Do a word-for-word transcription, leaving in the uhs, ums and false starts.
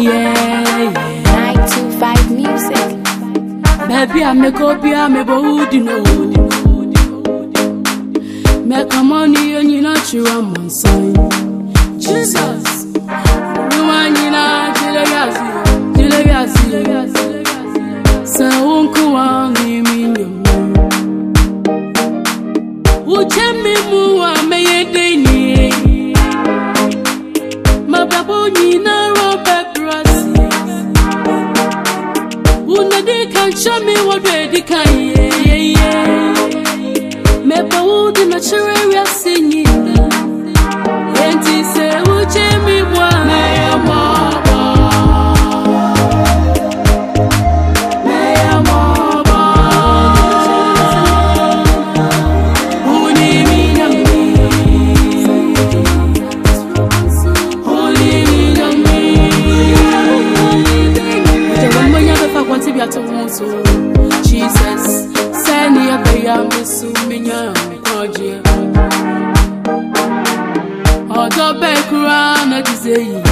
yeah. nine two five music. Baby, I make up here, me body no. Me come on here, and you not you are my son. Jesus, you want you not Jilegazi, Jilegazi. So uncle, I'm in your mood. Who tell me more? May you day? My babu, you know, Robert Brassi. Who know they can show me what they can, yeah, yeah. Me babu, the natural we are singing. And he say, who tell me more? May your mama, may your mama. Who need me, young me? Who need me, young me? The one when you have a want to be at home, so Jesus, send me a day, I'm assuming you're a Odo be kura na diseyi